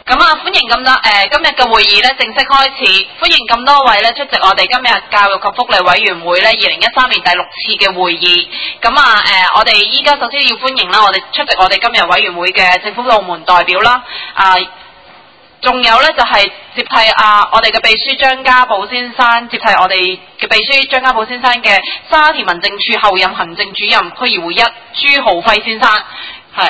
咁啊，歡迎咁多今日嘅會議咧正式開始，歡迎咁多位咧出席我哋今日教育及福利委員會咧2013年第6次嘅會議。咁啊我哋依家首先要歡迎啦，我哋出席我哋今日委員會嘅政府部門代表啦，仲有咧就係接替我哋嘅秘書張家寶先生，接替我哋嘅秘書張家寶先生嘅沙田民政處後任行政主任區議會1朱浩輝先生，係。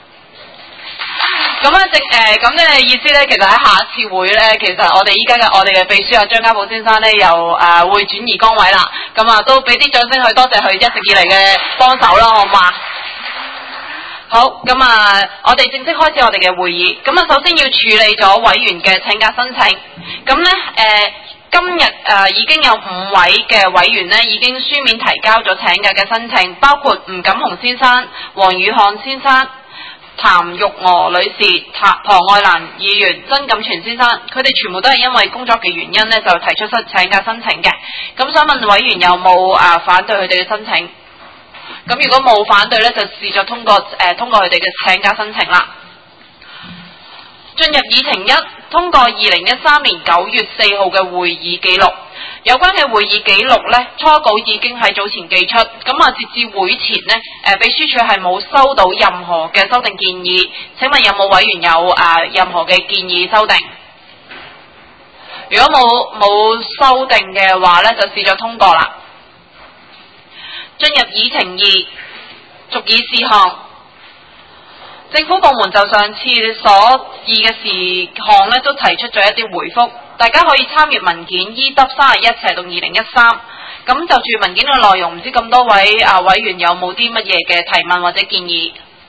咁咁嘅意思咧，其實喺下一次會咧，其實我哋嘅秘書張家寶先生咧，又會轉移崗位啦。咁啊，都俾啲掌聲去多謝佢一直以嚟嘅幫手啦，好嘛？好，咁啊，我哋正式開始我哋嘅會議。咁啊，首先要處理咗委員嘅請假申請。咁咧今日已經有5位嘅委員咧，已經書面提交咗請假嘅申請，包括吳錦雄先生、黃宇漢先生、譚玉娥女士、龐愛蘭議員、曾錦全先生，佢哋全部都係因為工作嘅原因咧，就提出請假申請嘅。咁想問委員有冇反對佢哋嘅申請？咁如果冇反對咧，就視作通過佢哋嘅請假申請啦。進入議程1，通過2013年9月4號嘅會議記錄。有關嘅會議記錄呢，初稿已經喺早前寄出，咁截至會前呢，秘書處係冇收到任何嘅修訂建議。請問有冇委員有任何嘅建議修訂？如果冇修訂嘅話呢，就視作通過啦。進入議程2，續議事項。政府部門就上次所議嘅事項呢，都提出咗一啲回覆。大家可以參閱文件 EW31/2013，咁就住文件嘅內容，唔知咁多位委員有冇啲乜嘢嘅提問或者建議？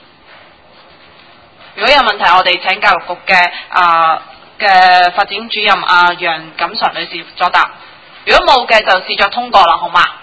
如果有問題，我哋請教育局嘅發展主任楊錦常女士作答。如果冇嘅，就視作通過啦，好嗎？